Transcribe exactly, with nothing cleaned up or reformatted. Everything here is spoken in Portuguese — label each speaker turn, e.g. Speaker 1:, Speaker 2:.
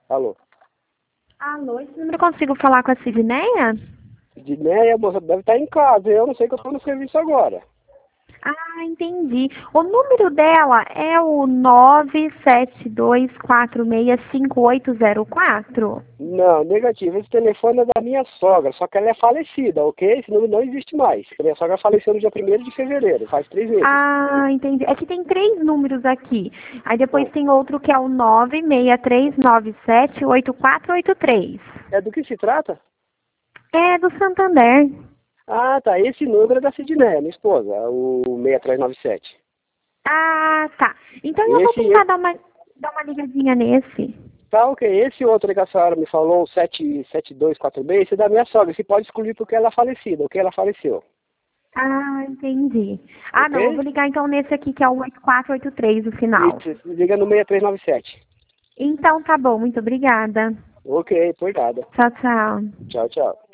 Speaker 1: Alô?
Speaker 2: Alô, esse número eu consigo falar com a Sidneia?
Speaker 1: Sidneia, moça, deve estar em casa. Eu não sei que eu estou no serviço agora.
Speaker 2: Ah, entendi. O número dela é o nove sete dois quatro seis cinco oito zero quatro?
Speaker 1: Não, negativo. Esse telefone é da minha sogra, só que ela é falecida, ok? Esse número não existe mais. A minha sogra faleceu no dia primeiro de fevereiro, faz três meses.
Speaker 2: Ah, entendi. É que tem três números aqui. Aí depois
Speaker 1: Ah,
Speaker 2: tem outro que é o nove seis três nove sete oito quatro oito três.
Speaker 1: é do que se trata?
Speaker 2: É do Santander.
Speaker 1: Ah, tá. Esse número é da Sidneia, minha esposa, o seis três nove sete.
Speaker 2: Ah, tá. Então eu vou
Speaker 1: Esse,
Speaker 2: tentar dar uma, dar uma ligadinha nesse.
Speaker 1: tá, ok. Esse outro que a senhora me falou, o sete sete dois quatro seis, esse é da minha sogra. Você pode excluir porque ela é falecida, ok? Ela faleceu.
Speaker 2: Ah, entendi. Ah, não, eu
Speaker 1: Ok?
Speaker 2: vou ligar então nesse aqui que é o oito quatro oito três no final.
Speaker 1: Isso, liga no seis três nove sete.
Speaker 2: Então tá bom, muito obrigada.
Speaker 1: Ok, por nada.
Speaker 2: Tchau, tchau.
Speaker 1: Tchau, tchau.